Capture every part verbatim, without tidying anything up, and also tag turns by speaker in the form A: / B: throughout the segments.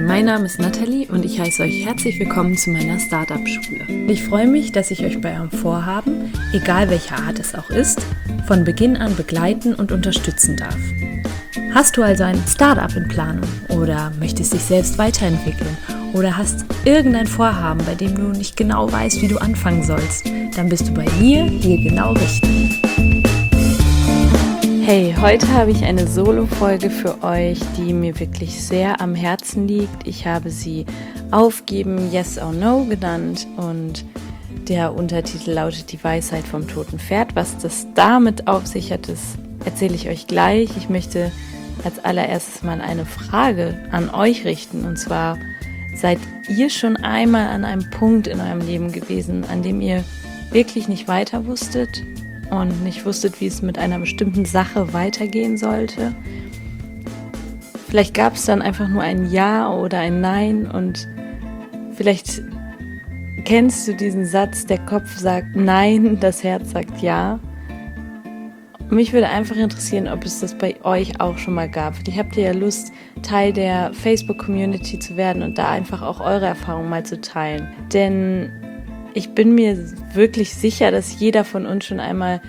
A: mein Name ist Nathalie und ich heiße euch herzlich willkommen zu meiner Startup-Schule. Ich freue mich, dass ich euch bei eurem Vorhaben, egal welcher Art es auch ist, von Beginn an begleiten und unterstützen darf. Hast du also ein Startup in Planung oder möchtest dich selbst weiterentwickeln oder hast irgendein Vorhaben, bei dem du nicht genau weißt, wie du anfangen sollst, dann bist du bei mir hier genau richtig. Hey, heute habe ich eine Solo-Folge für euch, die mir wirklich sehr am Herzen liegt. Ich habe sie Aufgeben, Yes or No genannt und der Untertitel lautet Die Weisheit vom toten Pferd. Was das damit auf sich hat, das erzähle ich euch gleich. Ich möchte als allererstes mal eine Frage an euch richten, und zwar: Seid ihr schon einmal an einem Punkt in eurem Leben gewesen, an dem ihr wirklich nicht weiter wusstet und nicht wusstet, wie es mit einer bestimmten Sache weitergehen sollte? Vielleicht gab es dann einfach nur ein Ja oder ein Nein, und vielleicht kennst du diesen Satz, der Kopf sagt Nein, das Herz sagt Ja. Mich würde einfach interessieren, ob es das bei euch auch schon mal gab. Vielleicht habt ihr ja Lust, Teil der Facebook-Community zu werden und da einfach auch eure Erfahrungen mal zu teilen. Denn ich bin mir wirklich sicher, dass jeder von uns schon einmal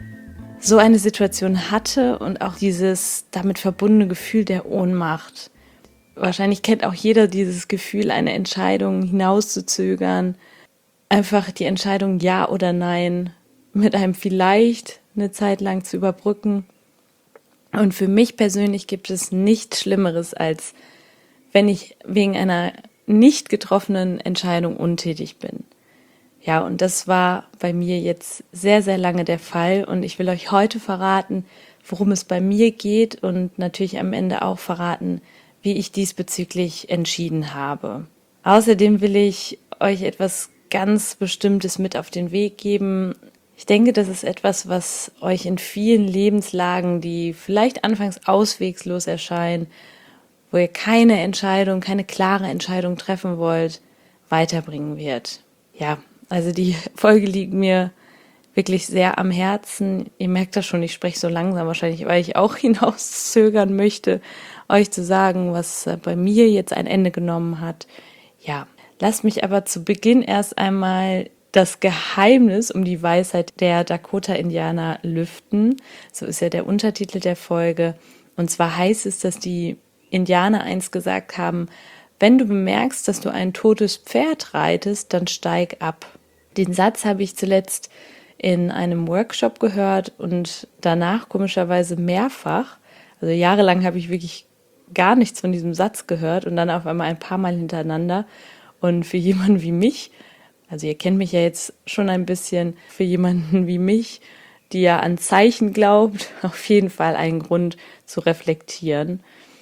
A: so eine Situation hatte und auch dieses damit verbundene Gefühl der Ohnmacht. Wahrscheinlich kennt auch jeder dieses Gefühl, eine Entscheidung hinauszuzögern, einfach die Entscheidung Ja oder Nein mit einem Vielleicht eine Zeit lang zu überbrücken. Und für mich persönlich gibt es nichts Schlimmeres, als wenn ich wegen einer nicht getroffenen Entscheidung untätig bin. Ja, und das war bei mir jetzt sehr, sehr lange der Fall, und ich will euch heute verraten, worum es bei mir geht, und natürlich am Ende auch verraten, wie ich diesbezüglich entschieden habe. Außerdem will ich euch etwas ganz Bestimmtes mit auf den Weg geben. Ich denke, das ist etwas, was euch in vielen Lebenslagen, die vielleicht anfangs auswegslos erscheinen, wo ihr keine Entscheidung, keine klare Entscheidung treffen wollt, weiterbringen wird. Ja, also die Folge liegt mir wirklich sehr am Herzen. Ihr merkt das schon, ich spreche so langsam wahrscheinlich, weil ich auch hinauszögern möchte, euch zu sagen, was bei mir jetzt ein Ende genommen hat. Ja, lasst mich aber zu Beginn erst einmal das Geheimnis um die Weisheit der Dakota-Indianer lüften. So ist ja der Untertitel der Folge. Und zwar heißt es, dass die Indianer einst gesagt haben: Wenn du bemerkst, dass du ein totes Pferd reitest, dann steig ab. Den Satz habe ich zuletzt in einem Workshop gehört und danach komischerweise mehrfach. Also jahrelang habe ich wirklich gar nichts von diesem Satz gehört und dann auf einmal ein paar Mal hintereinander. Und für jemanden wie mich, also ihr kennt mich ja jetzt schon ein bisschen, für jemanden wie mich, die ja an Zeichen glaubt, auf jeden Fall einen Grund zu reflektieren,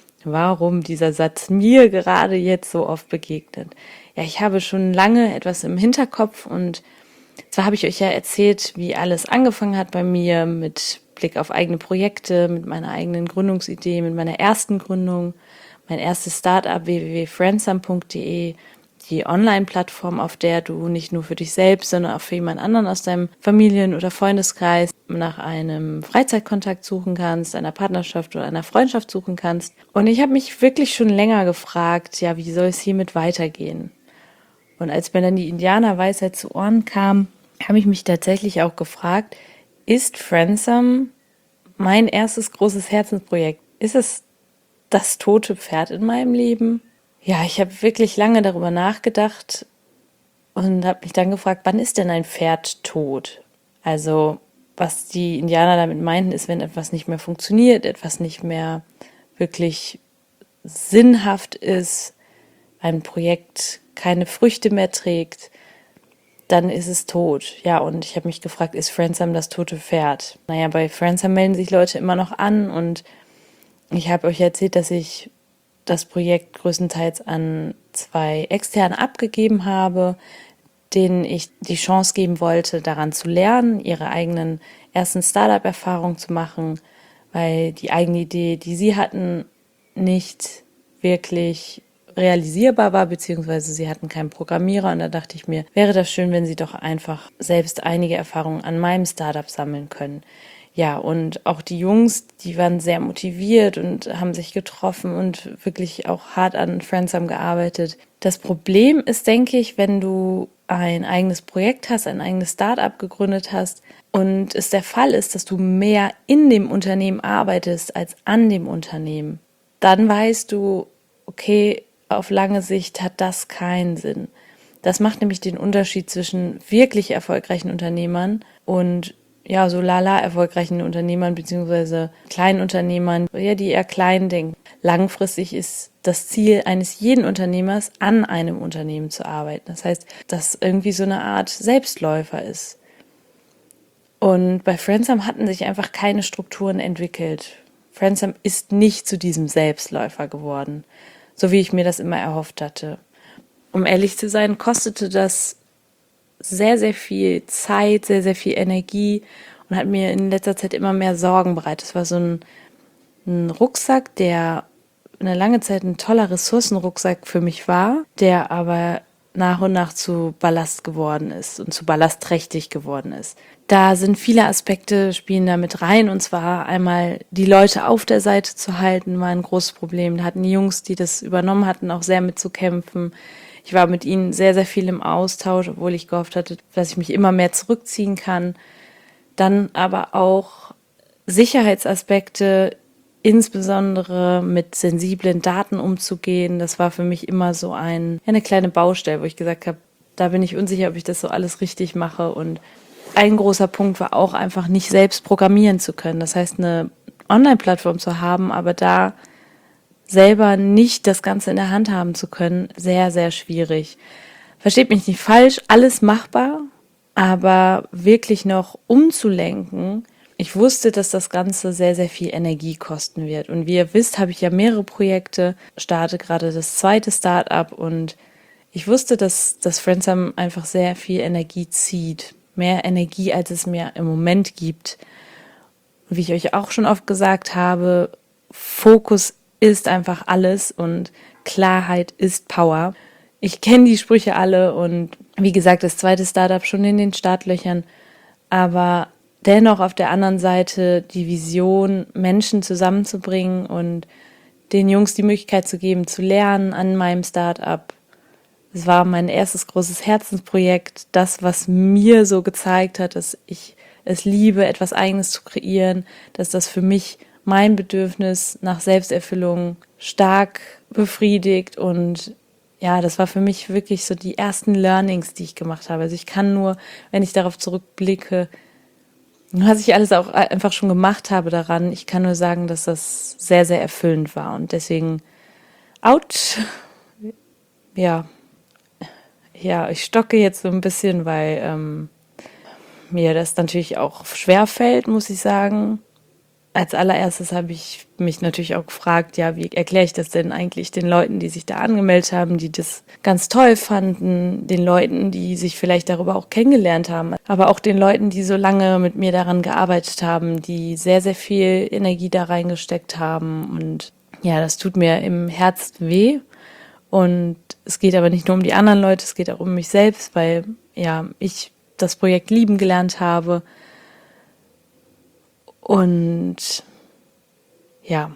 A: warum dieser Satz mir gerade jetzt so oft begegnet. Ja, ich habe schon lange etwas im Hinterkopf, und zwar habe ich euch ja erzählt, wie alles angefangen hat bei mir mit Blick auf eigene Projekte, mit meiner eigenen Gründungsidee, mit meiner ersten Gründung, mein erstes Startup w w w punkt friendsome punkt d e, die Online-Plattform, auf der du nicht nur für dich selbst, sondern auch für jemand anderen aus deinem Familien- oder Freundeskreis nach einem Freizeitkontakt suchen kannst, einer Partnerschaft oder einer Freundschaft suchen kannst. Und ich habe mich wirklich schon länger gefragt, ja, wie soll es hiermit weitergehen? Und als mir dann die Indianerweisheit zu Ohren kam, habe ich mich tatsächlich auch gefragt, ist Friendsome mein erstes großes Herzensprojekt? Ist es das tote Pferd in meinem Leben? Ja, ich habe wirklich lange darüber nachgedacht und habe mich dann gefragt, wann ist denn ein Pferd tot? Also was die Indianer damit meinten, ist, wenn etwas nicht mehr funktioniert, etwas nicht mehr wirklich sinnhaft ist, ein Projekt keine Früchte mehr trägt, dann ist es tot. Ja, und ich habe mich gefragt, ist Friendsome das tote Pferd? Naja, bei Friendsome melden sich Leute immer noch an, und ich habe euch erzählt, dass ich das Projekt größtenteils an zwei Externe abgegeben habe, denen ich die Chance geben wollte, daran zu lernen, ihre eigenen ersten Startup-Erfahrungen zu machen, weil die eigene Idee, die sie hatten, nicht wirklich realisierbar war, beziehungsweise sie hatten keinen Programmierer, und da dachte ich mir, wäre das schön, wenn sie doch einfach selbst einige Erfahrungen an meinem Startup sammeln können. Ja, und auch die Jungs, die waren sehr motiviert und haben sich getroffen und wirklich auch hart an Friendsome gearbeitet. Das Problem ist, denke ich, wenn du ein eigenes Projekt hast, ein eigenes Start-up gegründet hast und es der Fall ist, dass du mehr in dem Unternehmen arbeitest als an dem Unternehmen, dann weißt du, okay, auf lange Sicht hat das keinen Sinn. Das macht nämlich den Unterschied zwischen wirklich erfolgreichen Unternehmern und ja, so lala erfolgreichen Unternehmern beziehungsweise kleinen Unternehmern, ja, die eher klein denken. Langfristig ist das Ziel eines jeden Unternehmers, an einem Unternehmen zu arbeiten. Das heißt, dass irgendwie so eine Art Selbstläufer ist. Und bei Friendsome hatten sich einfach keine Strukturen entwickelt. Friendsome ist nicht zu diesem Selbstläufer geworden, so wie ich mir das immer erhofft hatte. Um ehrlich zu sein, kostete das sehr, sehr viel Zeit, sehr, sehr viel Energie und hat mir in letzter Zeit immer mehr Sorgen bereitet. Es war so ein, ein Rucksack, der eine lange Zeit ein toller Ressourcenrucksack für mich war, der aber nach und nach zu Ballast geworden ist und zu ballastträchtig geworden ist. Da sind viele Aspekte, spielen da mit rein, und zwar einmal die Leute auf der Seite zu halten, war ein großes Problem. Da hatten die Jungs, die das übernommen hatten, auch sehr mitzukämpfen. Ich war mit ihnen sehr, sehr viel im Austausch, obwohl ich gehofft hatte, dass ich mich immer mehr zurückziehen kann. Dann aber auch Sicherheitsaspekte, insbesondere mit sensiblen Daten umzugehen. Das war für mich immer so ein, eine kleine Baustelle, wo ich gesagt habe, da bin ich unsicher, ob ich das so alles richtig mache. Und ein großer Punkt war auch einfach nicht selbst programmieren zu können. Das heißt, eine Online-Plattform zu haben, aber da selber nicht das Ganze in der Hand haben zu können, sehr, sehr schwierig. Versteht mich nicht falsch, alles machbar, aber wirklich noch umzulenken. Ich wusste, dass das Ganze sehr, sehr viel Energie kosten wird. Und wie ihr wisst, habe ich ja mehrere Projekte, starte gerade das zweite Start-up und ich wusste, dass das Friendsome einfach sehr viel Energie zieht. Mehr Energie, als es mir im Moment gibt. Und wie ich euch auch schon oft gesagt habe, Fokus ist einfach alles und Klarheit ist Power. Ich kenne die Sprüche alle und wie gesagt, das zweite Startup schon in den Startlöchern, aber dennoch auf der anderen Seite die Vision, Menschen zusammenzubringen und den Jungs die Möglichkeit zu geben, zu lernen an meinem Startup. Es war mein erstes großes Herzensprojekt, das, was mir so gezeigt hat, dass ich es liebe, etwas Eigenes zu kreieren, dass das für mich mein Bedürfnis nach Selbsterfüllung stark befriedigt. Und ja, das war für mich wirklich so die ersten Learnings, die ich gemacht habe. Also ich kann nur, wenn ich darauf zurückblicke, was ich alles auch einfach schon gemacht habe daran, ich kann nur sagen, dass das sehr, sehr erfüllend war. Und deswegen, ouch, ja, ja, ich stocke jetzt so ein bisschen, weil ähm, mir das natürlich auch schwer fällt, muss ich sagen. Als allererstes habe ich mich natürlich auch gefragt, ja, wie erkläre ich das denn eigentlich den Leuten, die sich da angemeldet haben, die das ganz toll fanden, den Leuten, die sich vielleicht darüber auch kennengelernt haben, aber auch den Leuten, die so lange mit mir daran gearbeitet haben, die sehr, sehr viel Energie da reingesteckt haben. Und ja, das tut mir im Herzen weh. Und es geht aber nicht nur um die anderen Leute, es geht auch um mich selbst, weil ja, ich das Projekt lieben gelernt habe. Und ja,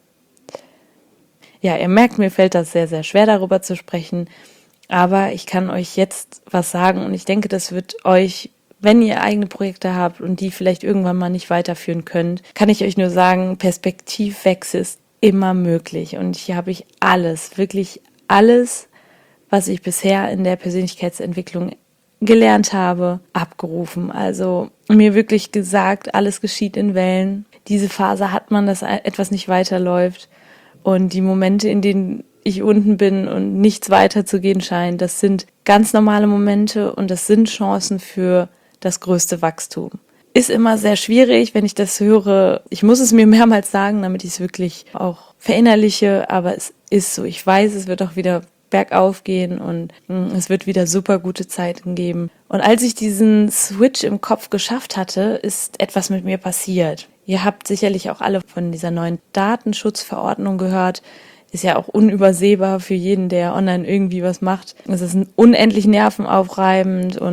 A: ja, ihr merkt, mir fällt das sehr, sehr schwer, darüber zu sprechen. Aber ich kann euch jetzt was sagen und ich denke, das wird euch, wenn ihr eigene Projekte habt und die vielleicht irgendwann mal nicht weiterführen könnt, kann ich euch nur sagen, Perspektivwechsel ist immer möglich. Und hier habe ich alles, wirklich alles, was ich bisher in der Persönlichkeitsentwicklung gelernt habe, abgerufen. Also mir wirklich gesagt, alles geschieht in Wellen. Diese Phase hat man, dass etwas nicht weiterläuft. Und die Momente, in denen ich unten bin und nichts weiterzugehen scheint, das sind ganz normale Momente und das sind Chancen für das größte Wachstum. Ist immer sehr schwierig, wenn ich das höre. Ich muss es mir mehrmals sagen, damit ich es wirklich auch verinnerliche, aber es ist so. Ich weiß, es wird auch wieder bergauf gehen und mh, es wird wieder super gute Zeiten geben. Und als ich diesen Switch im Kopf geschafft hatte, ist etwas mit mir passiert. Ihr habt sicherlich auch alle von dieser neuen Datenschutzverordnung gehört. Ist ja auch unübersehbar für jeden, der online irgendwie was macht. Es ist unendlich nervenaufreibend und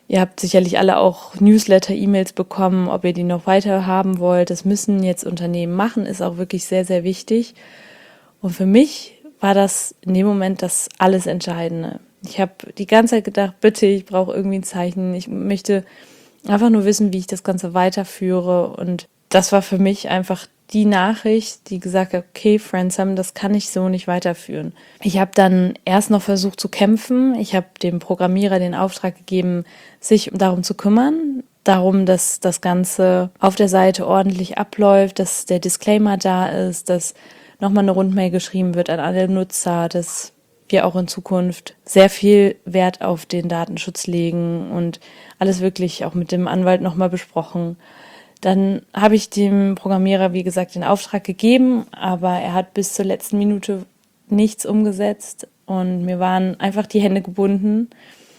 A: Ihr habt sicherlich alle auch Newsletter, E-Mails bekommen, ob ihr die noch weiter haben wollt. Das müssen jetzt Unternehmen machen, ist auch wirklich sehr, sehr wichtig. Und für mich war das in dem Moment das alles Entscheidende. Ich habe die ganze Zeit gedacht, bitte, ich brauche irgendwie ein Zeichen. Ich möchte einfach nur wissen, wie ich das Ganze weiterführe. Und das war für mich einfach die Nachricht, die gesagt hat, okay, Friendsum, das kann ich so nicht weiterführen. Ich habe dann erst noch versucht zu kämpfen. Ich habe dem Programmierer den Auftrag gegeben, sich darum zu kümmern, darum, dass das Ganze auf der Seite ordentlich abläuft, dass der Disclaimer da ist, dass nochmal eine Rundmail geschrieben wird an alle Nutzer, dass wir auch in Zukunft sehr viel Wert auf den Datenschutz legen und alles wirklich auch mit dem Anwalt nochmal besprochen. Dann habe ich dem Programmierer, wie gesagt, den Auftrag gegeben, aber er hat bis zur letzten Minute nichts umgesetzt und mir waren einfach die Hände gebunden.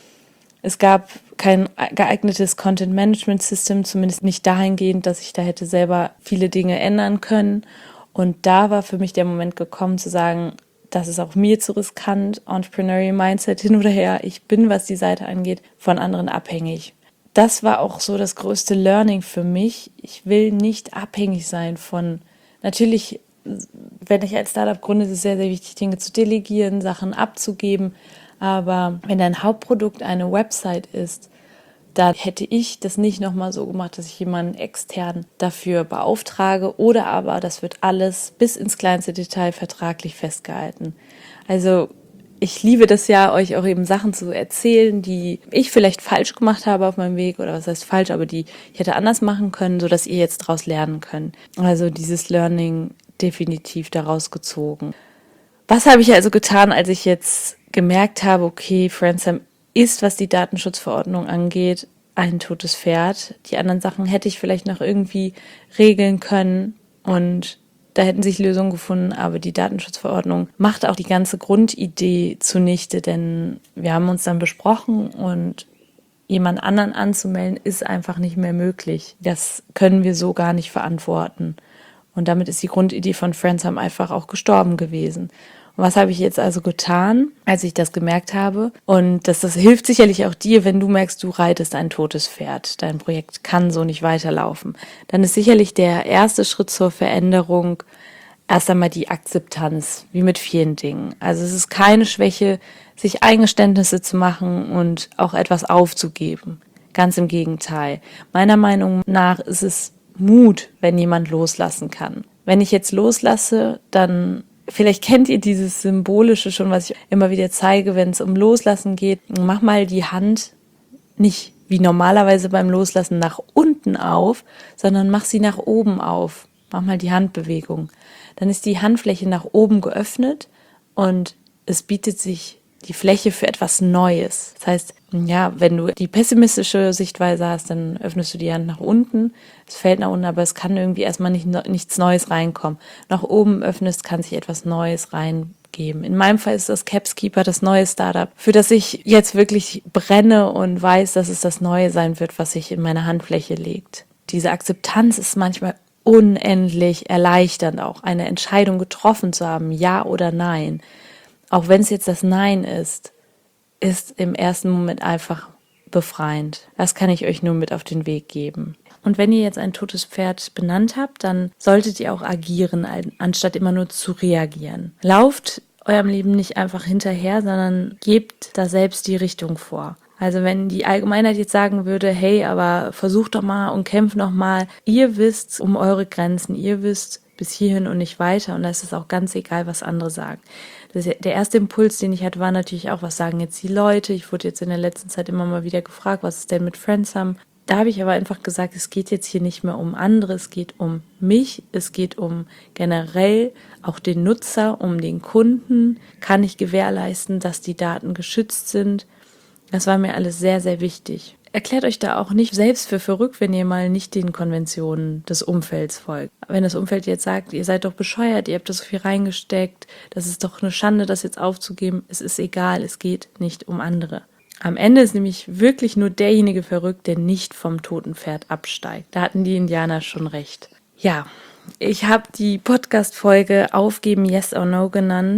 A: Es gab kein geeignetes Content-Management-System, zumindest nicht dahingehend, dass ich da hätte selber viele Dinge ändern können. Und da war für mich der Moment gekommen zu sagen, das ist auch mir zu riskant, Entrepreneurial Mindset hin oder her. Ich bin, was die Seite angeht, von anderen abhängig. Das war auch so das größte Learning für mich. Ich will nicht abhängig sein von, natürlich, wenn ich als Startup gründe, ist es sehr, sehr wichtig, Dinge zu delegieren, Sachen abzugeben. Aber wenn dein Hauptprodukt eine Website ist, da hätte ich das nicht nochmal so gemacht, dass ich jemanden extern dafür beauftrage oder aber das wird alles bis ins kleinste Detail vertraglich festgehalten. Also ich liebe das ja, euch auch eben Sachen zu erzählen, die ich vielleicht falsch gemacht habe auf meinem Weg oder was heißt falsch, aber die ich hätte anders machen können, sodass ihr jetzt daraus lernen könnt. Also dieses Learning definitiv daraus gezogen. Was habe ich also getan, als ich jetzt gemerkt habe, okay, Friendsum ist, was die Datenschutzverordnung angeht, ein totes Pferd. Die anderen Sachen hätte ich vielleicht noch irgendwie regeln können und da hätten sich Lösungen gefunden, aber die Datenschutzverordnung macht auch die ganze Grundidee zunichte, denn wir haben uns dann besprochen und jemand anderen anzumelden ist einfach nicht mehr möglich. Das können wir so gar nicht verantworten. Und damit ist die Grundidee von Friendsum einfach auch gestorben gewesen. Und was habe ich jetzt also getan, als ich das gemerkt habe? Und das, das hilft sicherlich auch dir, wenn du merkst, du reitest ein totes Pferd. Dein Projekt kann so nicht weiterlaufen. Dann ist sicherlich der erste Schritt zur Veränderung erst einmal die Akzeptanz, wie mit vielen Dingen. Also es ist keine Schwäche, sich Eingeständnisse zu machen und auch etwas aufzugeben. Ganz im Gegenteil. Meiner Meinung nach ist es Mut, wenn jemand loslassen kann. Wenn ich jetzt loslasse, dann, vielleicht kennt ihr dieses Symbolische schon, was ich immer wieder zeige, wenn es um Loslassen geht. Mach mal die Hand nicht wie normalerweise beim Loslassen nach unten auf, sondern mach sie nach oben auf. Mach mal die Handbewegung. Dann ist die Handfläche nach oben geöffnet und es bietet sich die Fläche für etwas Neues. Das heißt, ja, wenn du die pessimistische Sichtweise hast, dann öffnest du die Hand nach unten. Es fällt nach unten, aber es kann irgendwie erstmal nicht, nichts Neues reinkommen. Nach oben öffnest, kann sich etwas Neues reingeben. In meinem Fall ist das Capskeeper das neue Startup, für das ich jetzt wirklich brenne und weiß, dass es das Neue sein wird, was sich in meine Handfläche legt. Diese Akzeptanz ist manchmal unendlich erleichternd, auch eine Entscheidung getroffen zu haben, ja oder nein. Auch wenn es jetzt das Nein ist, ist im ersten Moment einfach befreiend. Das kann ich euch nur mit auf den Weg geben. Und wenn ihr jetzt ein totes Pferd benannt habt, dann solltet ihr auch agieren, anstatt immer nur zu reagieren. Lauft eurem Leben nicht einfach hinterher, sondern gebt da selbst die Richtung vor. Also wenn die Allgemeinheit jetzt sagen würde, hey, aber versucht doch mal und kämpft noch mal. Ihr wisst um eure Grenzen, ihr wisst bis hierhin und nicht weiter und da ist es auch ganz egal, was andere sagen. Das, der erste Impuls, den ich hatte, war natürlich auch, was sagen jetzt die Leute? Ich wurde jetzt in der letzten Zeit immer mal wieder gefragt, was ist denn mit Friendsum? Da habe ich aber einfach gesagt, es geht jetzt hier nicht mehr um andere, es geht um mich, es geht um generell auch den Nutzer, um den Kunden. Kann ich gewährleisten, dass die Daten geschützt sind? Das war mir alles sehr, sehr wichtig. Erklärt euch da auch nicht selbst für verrückt, wenn ihr mal nicht den Konventionen des Umfelds folgt. Wenn das Umfeld jetzt sagt, ihr seid doch bescheuert, ihr habt da so viel reingesteckt, das ist doch eine Schande, das jetzt aufzugeben. Es ist egal, es geht nicht um andere. Am Ende ist nämlich wirklich nur derjenige verrückt, der nicht vom toten Pferd absteigt. Da hatten die Indianer schon recht. Ja, ich habe die Podcast-Folge Aufgeben Yes or No genannt.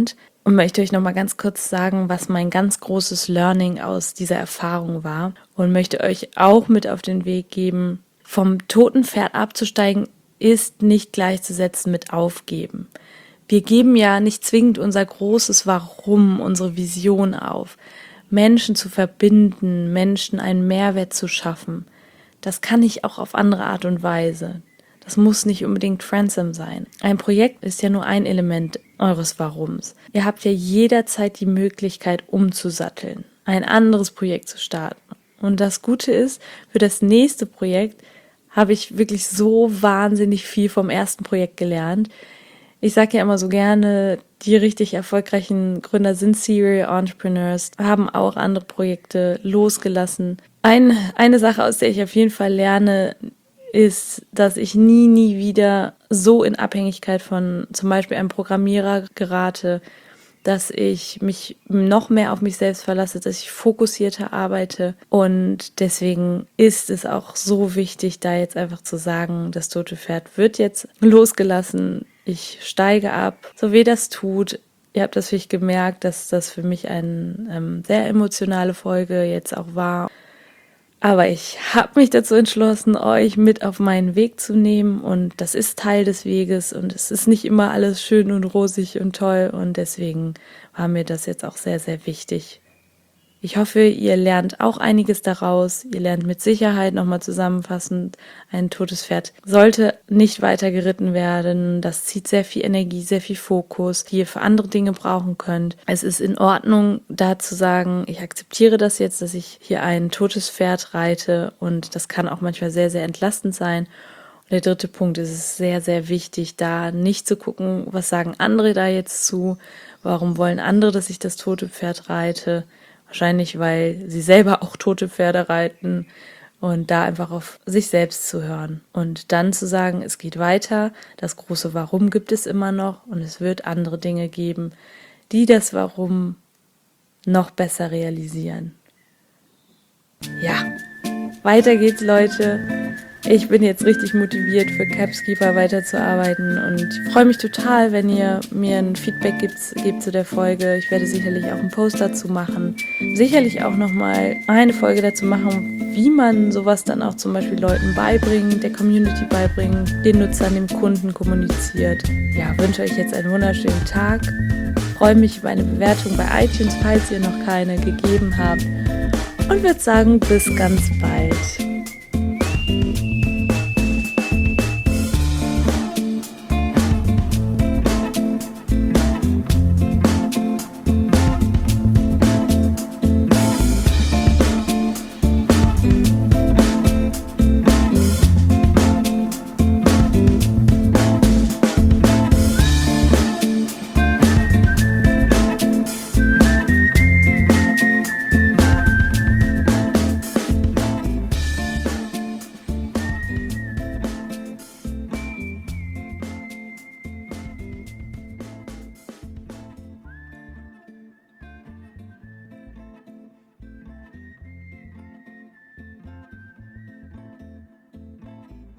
A: und möchte euch nochmal ganz kurz sagen, was mein ganz großes Learning aus dieser Erfahrung war und möchte euch auch mit auf den Weg geben, vom toten Pferd abzusteigen, ist nicht gleichzusetzen mit aufgeben. Wir geben ja nicht zwingend unser großes Warum, unsere Vision auf. Menschen zu verbinden, Menschen einen Mehrwert zu schaffen, das kann ich auch auf andere Art und Weise. Das muss nicht unbedingt Friendsome sein. Ein Projekt ist ja nur ein Element eures Warums. Ihr habt ja jederzeit die Möglichkeit umzusatteln, ein anderes Projekt zu starten. Und das Gute ist, für das nächste Projekt habe ich wirklich so wahnsinnig viel vom ersten Projekt gelernt. Ich sage ja immer so gerne, die richtig erfolgreichen Gründer sind Serial Entrepreneurs, haben auch andere Projekte losgelassen. Ein, eine Sache, aus der ich auf jeden Fall lerne, ist, dass ich nie, nie wieder so in Abhängigkeit von zum Beispiel einem Programmierer gerate, dass ich mich noch mehr auf mich selbst verlasse, dass ich fokussierter arbeite. Und deswegen ist es auch so wichtig, da jetzt einfach zu sagen, das tote Pferd wird jetzt losgelassen. Ich steige ab. So weh das tut, ihr habt das vielleicht gemerkt, dass das für mich eine ähm, sehr emotionale Folge jetzt auch war. Aber ich habe mich dazu entschlossen, euch mit auf meinen Weg zu nehmen und das ist Teil des Weges und es ist nicht immer alles schön und rosig und toll und deswegen war mir das jetzt auch sehr, sehr wichtig. Ich hoffe, ihr lernt auch einiges daraus. Ihr lernt mit Sicherheit nochmal zusammenfassend, ein totes Pferd sollte nicht weiter geritten werden. Das zieht sehr viel Energie, sehr viel Fokus, die ihr für andere Dinge brauchen könnt. Es ist in Ordnung, da zu sagen, ich akzeptiere das jetzt, dass ich hier ein totes Pferd reite und das kann auch manchmal sehr, sehr entlastend sein. Und der dritte Punkt ist es sehr, sehr wichtig, da nicht zu gucken, was sagen andere da jetzt zu, warum wollen andere, dass ich das tote Pferd reite. Wahrscheinlich, weil sie selber auch tote Pferde reiten und da einfach auf sich selbst zu hören. Und dann zu sagen, es geht weiter, das große Warum gibt es immer noch und es wird andere Dinge geben, die das Warum noch besser realisieren. Ja, weiter geht's, Leute. Ich bin jetzt richtig motiviert, für Capskeeper weiterzuarbeiten und freue mich total, wenn ihr mir ein Feedback gebt, gebt zu der Folge. Ich werde sicherlich auch einen Post dazu machen. Sicherlich auch nochmal eine Folge dazu machen, wie man sowas dann auch zum Beispiel Leuten beibringt, der Community beibringt, den Nutzern, dem Kunden kommuniziert. Ja, wünsche euch jetzt einen wunderschönen Tag. Freue mich über eine Bewertung bei iTunes, falls ihr noch keine gegeben habt. Und würde sagen, bis ganz bald.